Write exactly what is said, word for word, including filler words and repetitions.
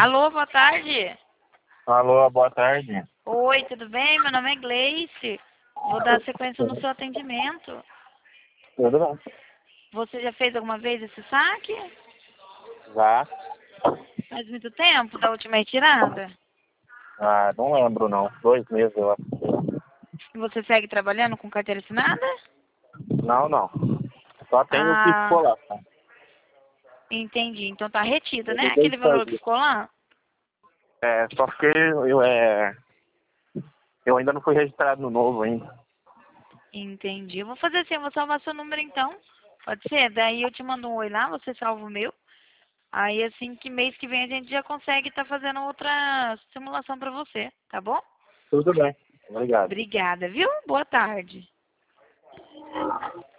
Alô, boa tarde. Alô, boa tarde. Oi, tudo bem? Meu nome é Gleice. Vou dar sequência no seu atendimento. Tudo bem? Você já fez alguma vez esse saque? Já? Faz muito tempo da última retirada? Ah, não lembro não. Dois meses eu acho. E você segue trabalhando com carteira assinada? Não, não. Só tem o que Ah, ficou lá. Tá? entendi. Então tá retido, Eu né? deixei Aquele de valor que fazer. ficou lá? É, só porque eu, é, eu ainda não fui registrado no novo ainda. Entendi. Eu vou fazer assim, eu vou salvar seu número então. Pode ser? Daí eu te mando um oi lá, você salva o meu. Aí assim que mês que vem a gente já consegue estar fazendo outra simulação pra você, tá bom? Tudo bem. Obrigado. Obrigada, viu? Boa tarde.